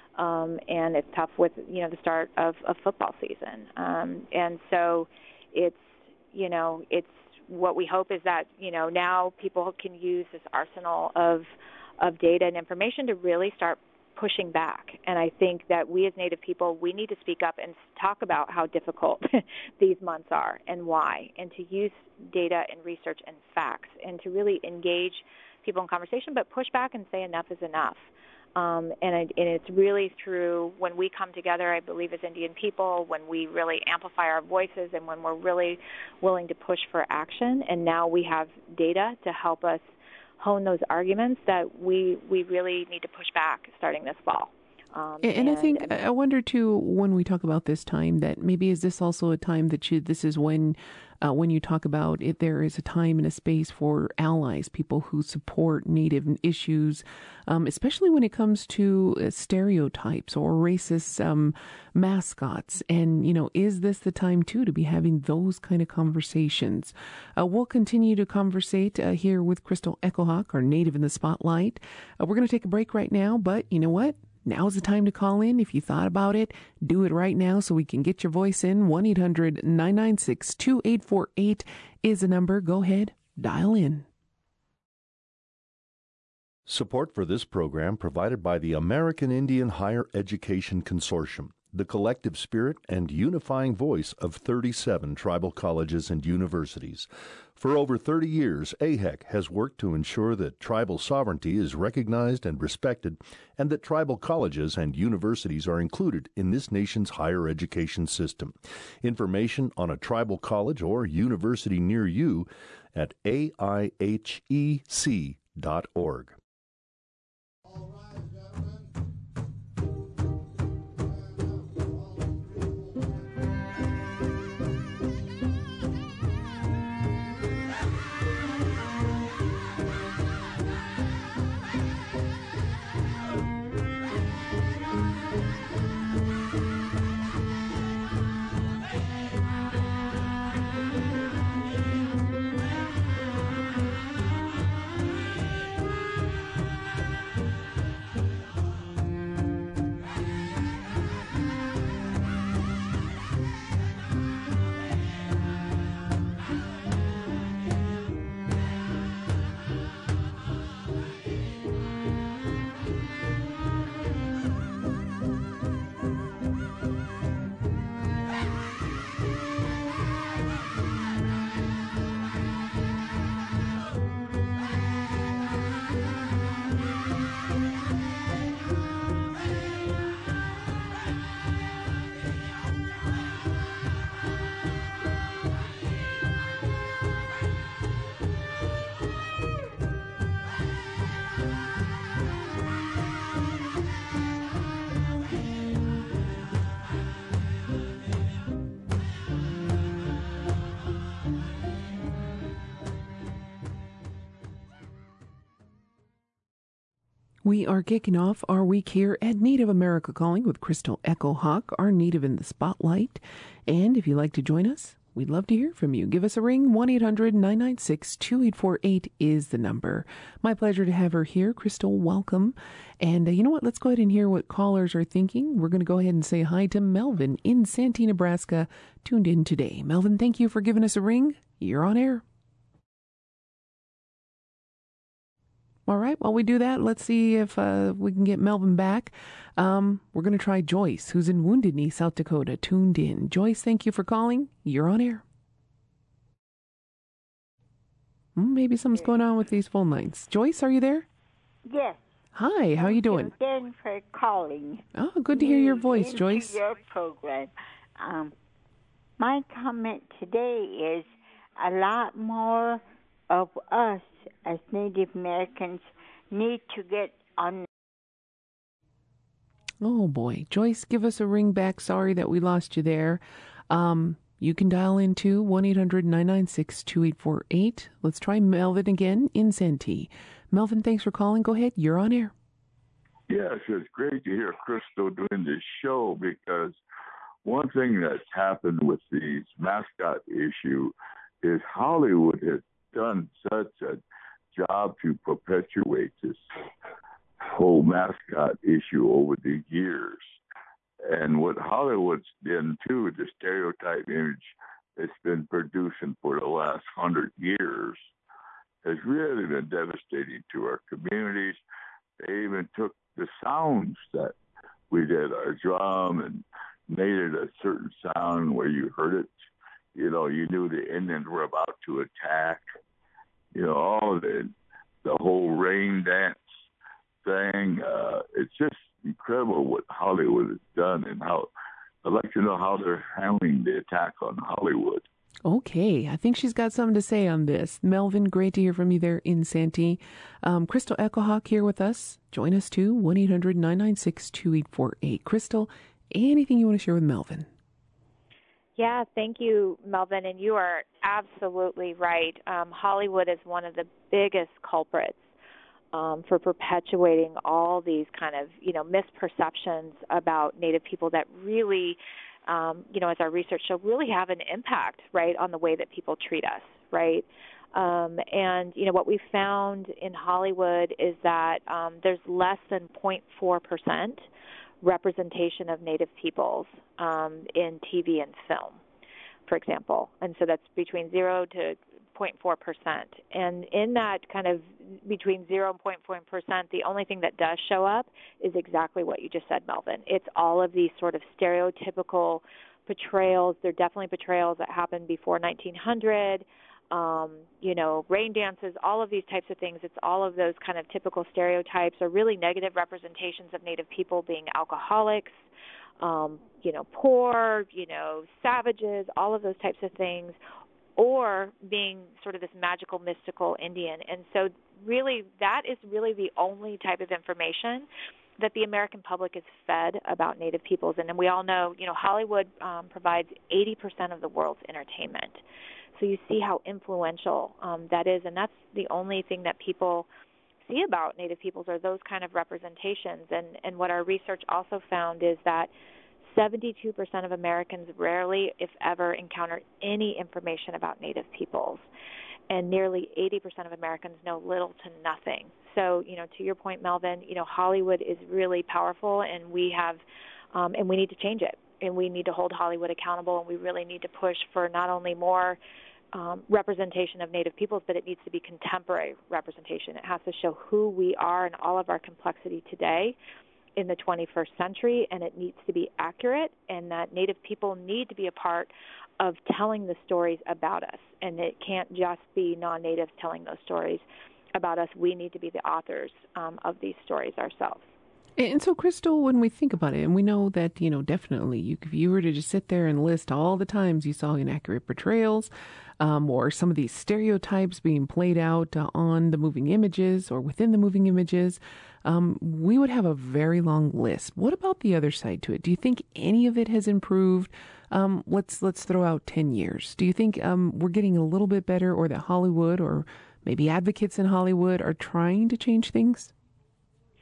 Um, and it's tough with, you know, the start of, of football season. Um, and so it's, you know, it's what we hope is that, you know, now people can use this arsenal of, of data and information to really start pushing back. And I think that we as Native people, we need to speak up and talk about how difficult these months are and why, and to use data and research and facts and to really engage people in conversation, but push back and say enough is enough. Um, and, it, and it's really through when we come together, I believe, as Indian people, when we really amplify our voices and when we're really willing to push for action. And now we have data to help us hone those arguments that we, we really need to push back starting this fall. Um, and, and I think, and, I wonder too, when we talk about this time, that maybe is this also a time that you, this is when, uh, when you talk about it, there is a time and a space for allies, people who support Native issues, um, especially when it comes to uh, stereotypes or racist um, mascots. And, you know, is this the time too to be having those kind of conversations? Uh, we'll continue to conversate uh, here with Crystal Echohawk, our Native in the Spotlight. Uh, we're going to take a break right now, but you know what? Now's the time to call in. If you thought about it, do it right now so we can get your voice in. one eight hundred nine nine six two eight four eight is the number. Go ahead, dial in. Support for this program provided by the American Indian Higher Education Consortium, the collective spirit and unifying voice of thirty-seven tribal colleges and universities. For over thirty years, A H E C has worked to ensure that tribal sovereignty is recognized and respected, and that tribal colleges and universities are included in this nation's higher education system. Information on a tribal college or university near you at A I H E C dot org. We are kicking off our week here at Native America Calling with Crystal Echo Hawk, our Native in the Spotlight. And if you'd like to join us, we'd love to hear from you. Give us a ring. one eight hundred nine nine six two eight four eight is the number. My pleasure to have her here. Crystal, welcome. And uh, you know what? Let's go ahead and hear what callers are thinking. We're going to go ahead and say hi to Melvin in Santee, Nebraska, tuned in today. Melvin, thank you for giving us a ring. You're on air. All right, while we do that, let's see if uh, we can get Melvin back. Um, we're going to try Joyce, who's in Wounded Knee, South Dakota, tuned in. Joyce, thank you for calling. You're on air. Hmm, maybe something's going on with these phone lines. Joyce, are you there? Yes. Hi, how are you doing? Thank you for calling. Oh, good to hear your voice, Joyce. Your program. Um, my comment today is a lot more of us as Native Americans need to get on. Oh boy, Joyce, give us a ring back. Sorry that we lost you there. Um, you can dial in to one eight hundred nine nine six two eight four eight. Let's try Melvin again in Santee. Melvin, thanks for calling. Go ahead. You're on air. Yes, it's great to hear Crystal doing this show, because one thing that's happened with the mascot issue is Hollywood has done such a job to perpetuate this whole mascot issue over the years. And what Hollywood's done too, the stereotype image it's been producing for the last hundred years, has really been devastating to our communities. They even took the sounds that we did, our drum, and made it a certain sound where you heard it. You know, you knew the Indians were about to attack. You know, all of the, the whole rain dance thing. Uh, it's just incredible what Hollywood has done, and how I'd like to know how they're handling the attack on Hollywood. Okay, I think she's got something to say on this. Melvin, great to hear from you there in Santee. Um, Crystal Echo Hawk here with us. Join us too, one eight hundred nine nine six two eight four eight. Crystal, anything you want to share with Melvin? Yeah, thank you, Melvin, and you are absolutely right. Um, Hollywood is one of the biggest culprits um, for perpetuating all these kind of, you know, misperceptions about Native people that really, um, you know, as our research showed, really have an impact, right, on the way that people treat us, right? Um, and, you know, what we found in Hollywood is that um, there's less than zero point four percent representation of Native peoples um, in T V and film, for example. And so that's between zero to zero point four percent. And in that kind of between zero and zero point four percent, the only thing that does show up is exactly what you just said, Melvin. It's all of these sort of stereotypical portrayals. They're definitely portrayals that happened before nineteen hundred. Um, you know, rain dances, all of these types of things. It's all of those kind of typical stereotypes or really negative representations of Native people being alcoholics, um, you know, poor, you know, savages, all of those types of things, or being sort of this magical, mystical Indian. And so really that is really the only type of information that the American public is fed about Native peoples. And then we all know, you know, Hollywood um, provides eighty percent of the world's entertainment. So you see how influential um, that is, and that's the only thing that people see about Native peoples are those kind of representations. And, and what our research also found is that seventy-two percent of Americans rarely, if ever, encounter any information about Native peoples, and nearly eighty percent of Americans know little to nothing. So, you know, to your point, Melvin, you know, Hollywood is really powerful, and we have, um, and we need to change it, and we need to hold Hollywood accountable, and we really need to push for not only more Um, representation of Native peoples, but it needs to be contemporary representation. It has to show who we are and all of our complexity today in the twenty-first century, and it needs to be accurate, and that Native people need to be a part of telling the stories about us, and it can't just be non-Natives telling those stories about us. We need to be the authors um, of these stories ourselves. And so, Crystal, when we think about it, and we know that, you know, definitely, you, if you were to just sit there and list all the times you saw inaccurate portrayals um, or some of these stereotypes being played out uh, on the moving images or within the moving images, um, we would have a very long list. What about the other side to it? Do you think any of it has improved? Um, let's let's throw out ten years. Do you think um, we're getting a little bit better, or that Hollywood or maybe advocates in Hollywood are trying to change things?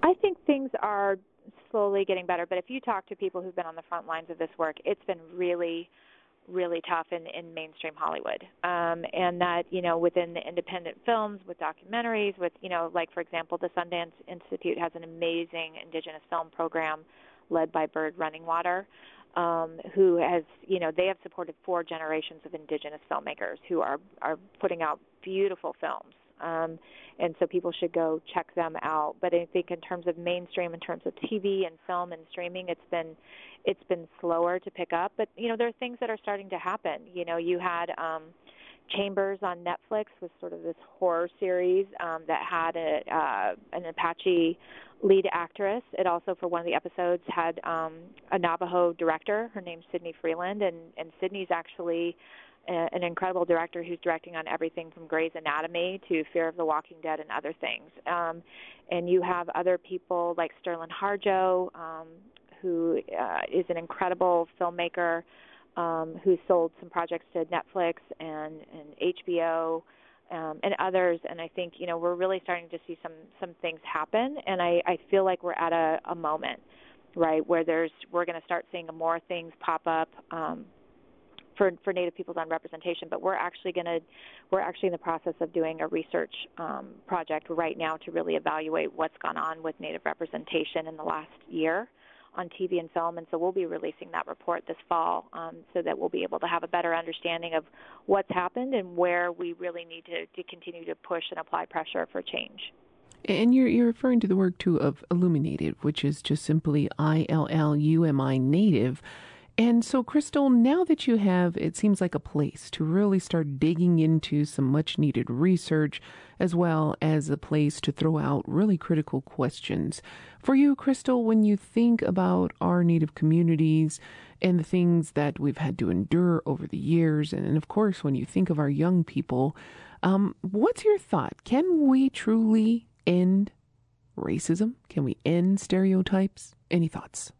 I think things are slowly getting better, but if you talk to people who've been on the front lines of this work, it's been really, really tough in, in mainstream Hollywood. Um, and that, you know, within the independent films, with documentaries, with, you know, like, for example, the Sundance Institute has an amazing Indigenous film program led by Bird Runningwater, um, who has, you know, they have supported four generations of Indigenous filmmakers who are, are putting out beautiful films. Um, and so people should go check them out. But I think in terms of mainstream, in terms of T V and film and streaming, it's been it's been slower to pick up. But, you know, there are things that are starting to happen. You know, you had um, Chambers on Netflix was sort of this horror series um, that had a, uh, an Apache lead actress. It also, for one of the episodes, had um, a Navajo director. Her name's Sydney Freeland, and, and Sydney's actually an incredible director who's directing on everything from Grey's Anatomy to Fear of the Walking Dead and other things. Um, and you have other people like Sterling Harjo, um, who uh, is an incredible filmmaker um, who sold some projects to Netflix and, and H B O um, and others. And I think, you know, we're really starting to see some, some things happen. And I, I feel like we're at a, a moment, right, where there's we're going to start seeing more things pop up um, for for Native peoples on representation, but we're actually going to we're actually in the process of doing a research um, project right now to really evaluate what's gone on with Native representation in the last year on T V and film, and so we'll be releasing that report this fall um, so that we'll be able to have a better understanding of what's happened and where we really need to, to continue to push and apply pressure for change. And you're you're referring to the work too of Illuminative, which is just simply I L L U M I Native. And so, Crystal, now that you have, it seems like a place to really start digging into some much needed research, as well as a place to throw out really critical questions. For you, Crystal, when you think about our Native communities and the things that we've had to endure over the years, and, and of course, when you think of our young people, um, what's your thought? Can we truly end racism? Can we end stereotypes? Any thoughts?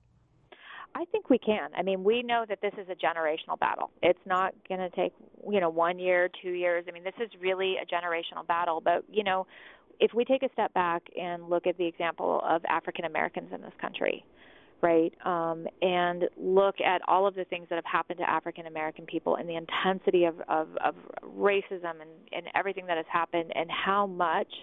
I think we can. I mean, we know that this is a generational battle. It's not going to take, you know, one year, two years. I mean, this is really a generational battle. But, you know, if we take a step back and look at the example of African Americans in this country, right, um, and look at all of the things that have happened to African American people and the intensity of, of, of racism and, and everything that has happened and how much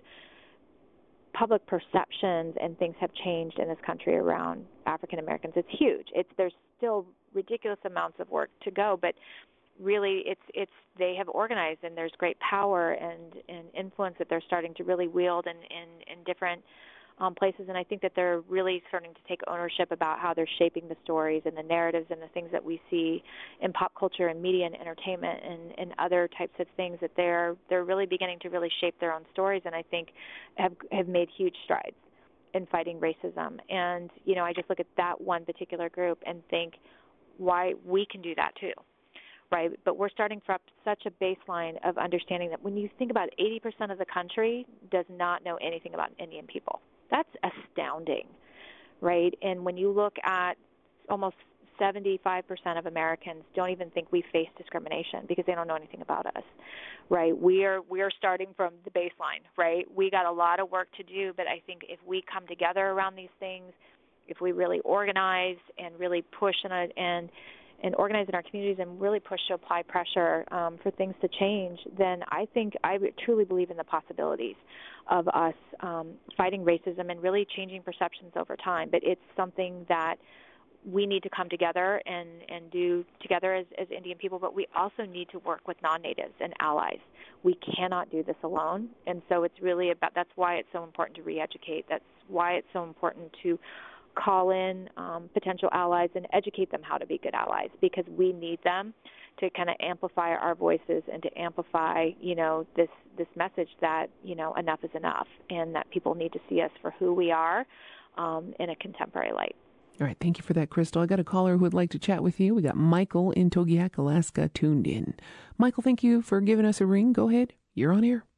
public perceptions and things have changed in this country around African Americans. It's huge. It's there's still ridiculous amounts of work to go, but really it's it's they have organized and there's great power and, and influence that they're starting to really wield in, in, in different um, places. And I think that they're really starting to take ownership about how they're shaping the stories and the narratives and the things that we see in pop culture and media and entertainment and, and other types of things, that they're they're really beginning to really shape their own stories, and I think have have made huge strides in fighting racism. And, you know, I just look at that one particular group and think why we can do that too. Right, but we're starting from such a baseline of understanding that when you think about eighty percent of the country does not know anything about Indian people. That's astounding, right? And when you look at almost seventy-five percent of Americans don't even think we face discrimination because they don't know anything about us, right? We are we are starting from the baseline, right? We got a lot of work to do, but I think if we come together around these things, if we really organize and really push and and and organize in our communities and really push to apply pressure um, for things to change, then I think I truly believe in the possibilities of us um, fighting racism and really changing perceptions over time. But it's something that we need to come together and, and do together as, as Indian people, but we also need to work with non-natives and allies. We cannot do this alone. And so it's really about, that's why it's so important to re-educate. That's why it's so important to call in um, potential allies and educate them how to be good allies, because we need them to kind of amplify our voices and to amplify, you know, this, this message that, you know, enough is enough and that people need to see us for who we are um, in a contemporary light. All right. Thank you for that, Crystal. I got a caller who would like to chat with you. We got Michael in Togiak, Alaska, tuned in. Michael, thank you for giving us a ring. Go ahead. You're on air.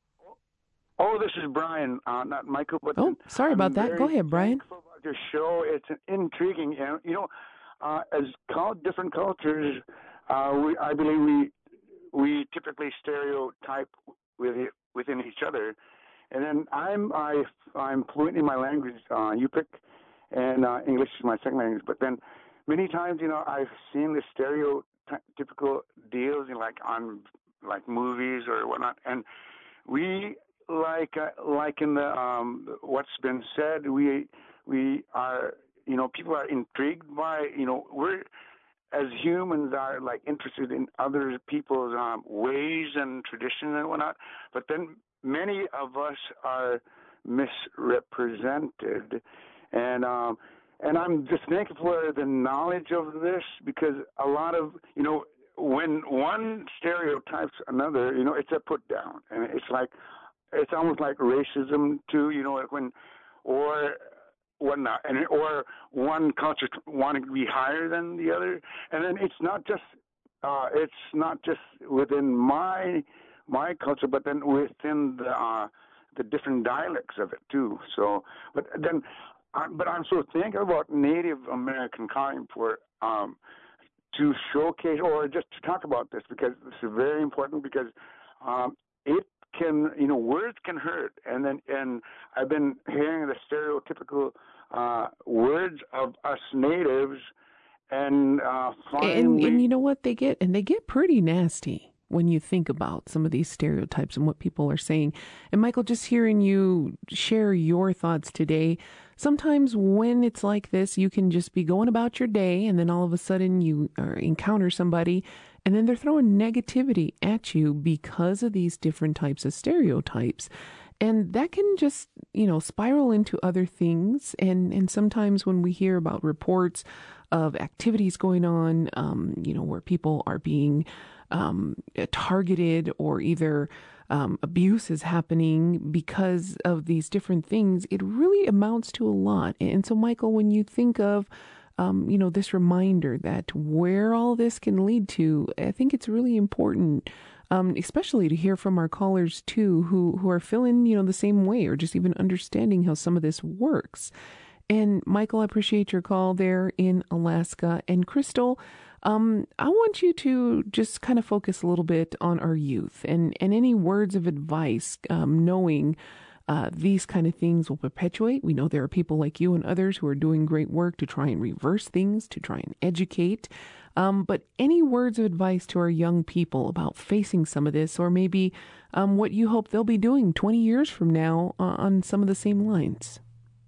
Oh, this is Brian, uh, not Michael. But oh, sorry I'm about that. Go ahead, Brian. About your show, it's intriguing. You know, uh, as different cultures, uh, we, I believe we we typically stereotype with within each other, And then I'm I I'm fluent in my language, uh, Yupik, and uh, English is my second language. But then many times, you know, I've seen the stereotypical deals, you know, like on like movies or whatnot, and we like uh, like in the um, what's been said, we we are, you know, people are intrigued by, you know, we're as humans are like interested in other people's um, ways and traditions and whatnot, but then many of us are misrepresented, and um, and I'm just thankful for the knowledge of this, because a lot of, you know, when one stereotypes another, you know, it's a put down, and it's like, it's almost like racism too, you know, when, or whatnot, and or one culture wanting to be higher than the other, and then it's not just, uh, it's not just within my my culture, but then within the uh, the different dialects of it too. So, but then, uh, but I'm so thankful about Native American calling for um, to showcase or just to talk about this, because this is very important, because um, it can, you know, words can hurt, and then and I've been hearing the stereotypical uh, words of us natives, and uh, finally, and and you know what, they get and they get pretty nasty when you think about some of these stereotypes and what people are saying. And Michael, just hearing you share your thoughts today, sometimes when it's like this, you can just be going about your day, and then all of a sudden you uh, encounter somebody, and then they're throwing negativity at you because of these different types of stereotypes. And that can just, you know, spiral into other things. And, and sometimes when we hear about reports of activities going on, um, you know, where people are being um, targeted, or either um, abuse is happening because of these different things, it really amounts to a lot. And so, Michael, when you think of Um, you know, this reminder that where all this can lead to, I think it's really important, um, especially to hear from our callers too, who, who are feeling, you know, the same way, or just even understanding how some of this works. And Michael, I appreciate your call there in Alaska. And Crystal, um, I want you to just kind of focus a little bit on our youth, and, and any words of advice, um, knowing Uh, these kind of things will perpetuate. We know there are people like you and others who are doing great work to try and reverse things, to try and educate. Um, but any words of advice to our young people about facing some of this, or maybe um, what you hope they'll be doing twenty years from now uh, on some of the same lines?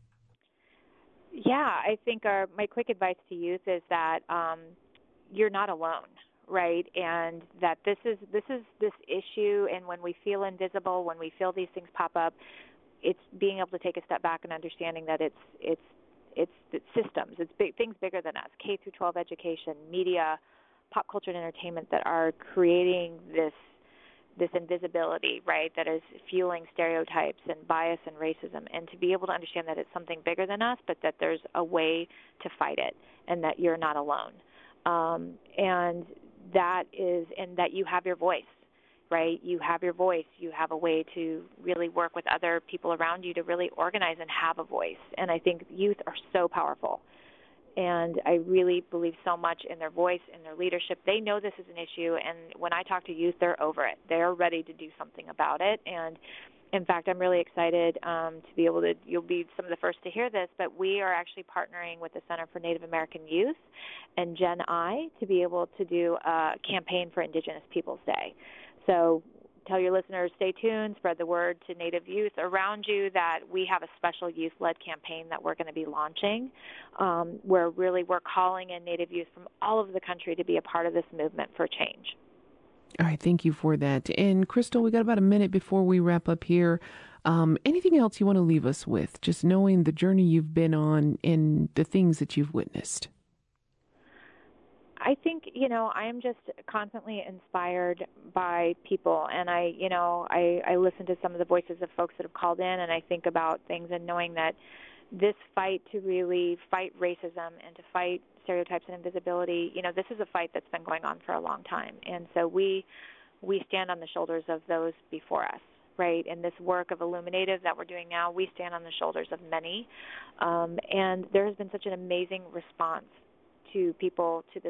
Yeah, I think our, my quick advice to youth is that um, you're not alone, right? And that this is this is this issue, and when we feel invisible, when we feel these things pop up, it's being able to take a step back and understanding that it's it's it's, it's systems, it's big, things bigger than us, K through twelve education, media, pop culture and entertainment, that are creating this this invisibility, right, that is fueling stereotypes and bias and racism, and to be able to understand that it's something bigger than us, but that there's a way to fight it, and that you're not alone. Um, and that is, and that you have your voice, right? You have your voice. You have a way to really work with other people around you to really organize and have a voice. And I think youth are so powerful. And I really believe so much in their voice, in their leadership. They know this is an issue, and when I talk to youth, they're over it. They're ready to do something about it. And in fact, I'm really excited um, to be able to, you'll be some of the first to hear this, but we are actually partnering with the Center for Native American Youth and Gen I to be able to do a campaign for Indigenous Peoples Day. So tell your listeners, stay tuned, spread the word to Native youth around you that we have a special youth-led campaign that we're going to be launching, um, where really we're calling in Native youth from all over the country to be a part of this movement for change. All right, thank you for that. And Crystal, we got about a minute before we wrap up here. Um, anything else you want to leave us with, just knowing the journey you've been on and the things that you've witnessed? I think, you know, I am just constantly inspired by people, and I, you know, I, I listen to some of the voices of folks that have called in, and I think about things, and knowing that this fight to really fight racism and to fight stereotypes and invisibility, you know, this is a fight that's been going on for a long time, and so we we stand on the shoulders of those before us, right? In this work of Illuminative that we're doing now, we stand on the shoulders of many, um, and there has been such an amazing response to people to this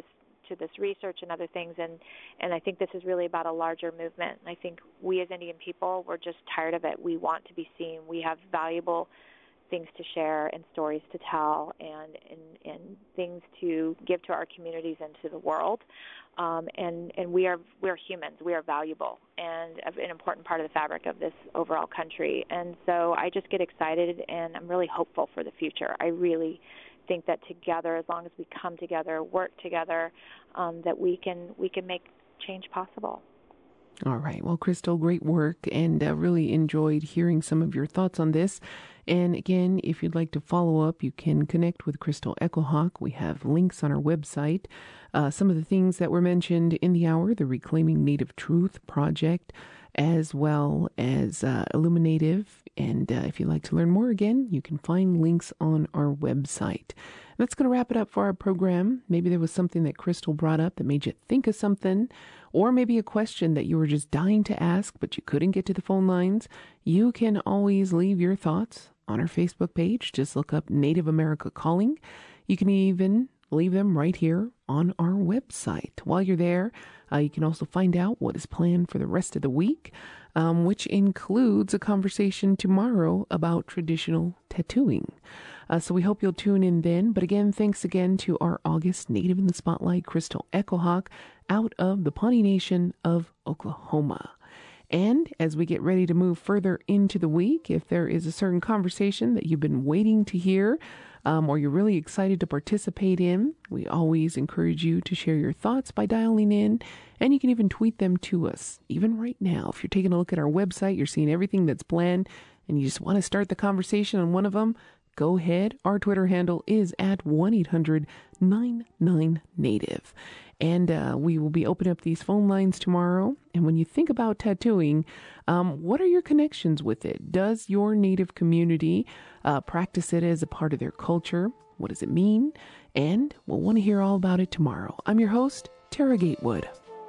to this research and other things, and, and I think this is really about a larger movement. I think we as Indian people, we're just tired of it. We want to be seen. We have valuable things to share and stories to tell and, and, and things to give to our communities and to the world. Um, and, and we are we're humans. We are valuable and an important part of the fabric of this overall country. And so I just get excited, and I'm really hopeful for the future. I really think that together, as long as we come together, work together, um, that we can we can make change possible. All right. Well, Crystal, great work, and uh, really enjoyed hearing some of your thoughts on this. And again, if you'd like to follow up, you can connect with Crystal Echohawk. We have links on our website. Uh, some of the things that were mentioned in the hour, the Reclaiming Native Truth Project, as well as uh, Illuminative. And uh, if you'd like to learn more, again, you can find links on our website. That's going to wrap it up for our program. Maybe there was something that Crystal brought up that made you think of something, or maybe a question that you were just dying to ask, but you couldn't get to the phone lines. You can always leave your thoughts on our Facebook page. Just look up Native America Calling. You can even leave them right here on our website. While you're there, uh, you can also find out what is planned for the rest of the week, um, which includes a conversation tomorrow about traditional tattooing. Uh, so we hope you'll tune in then. But again, thanks again to our August Native in the Spotlight, Crystal Echohawk, out of the Pawnee Nation of Oklahoma. And as we get ready to move further into the week, if there is a certain conversation that you've been waiting to hear, um, or you're really excited to participate in, we always encourage you to share your thoughts by dialing in, and you can even tweet them to us. Even right now, if you're taking a look at our website, you're seeing everything that's planned, and you just want to start the conversation on one of them, go ahead. Our Twitter handle is at one eight hundred nine nine native. And uh, we will be opening up these phone lines tomorrow. And when you think about tattooing, um, what are your connections with it? Does your Native community uh, practice it as a part of their culture? What does it mean? And we'll want to hear all about it tomorrow. I'm your host, Tara Gatewood.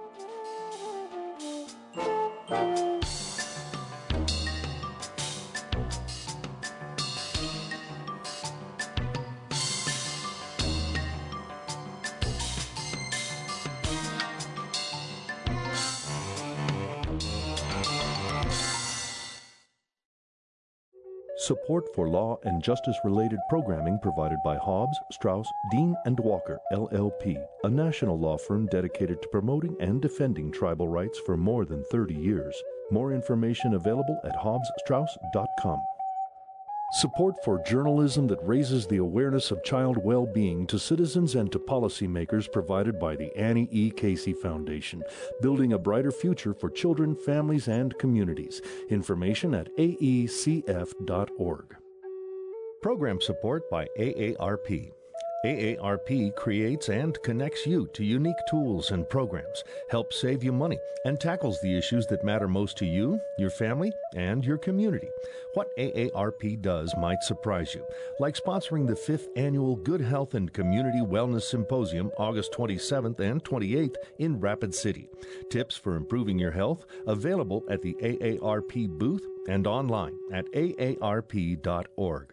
Support for law and justice-related programming provided by Hobbs, Strauss, Dean and Walker, L L P, a national law firm dedicated to promoting and defending tribal rights for more than thirty years. More information available at hobbs strauss dot com. Support for journalism that raises the awareness of child well-being to citizens and to policymakers provided by the Annie E. Casey Foundation, building a brighter future for children, families, and communities. Information at A E C F dot org. Program support by A A R P. A A R P creates and connects you to unique tools and programs, helps save you money, and tackles the issues that matter most to you, your family, and your community. What A A R P does might surprise you, like sponsoring the fifth Annual Good Health and Community Wellness Symposium, August twenty-seventh and twenty-eighth in Rapid City. Tips for improving your health available at the A A R P booth and online at A A R P dot org.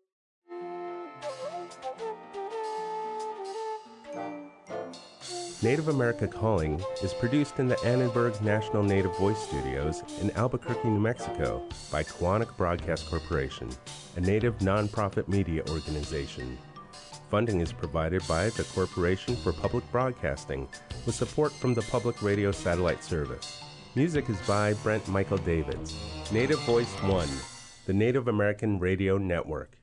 Native America Calling is produced in the Annenberg National Native Voice Studios in Albuquerque, New Mexico by Koahnic Broadcast Corporation, a Native nonprofit media organization. Funding is provided by the Corporation for Public Broadcasting with support from the Public Radio Satellite Service. Music is by Brent Michael Davids. Native Voice One, the Native American Radio Network.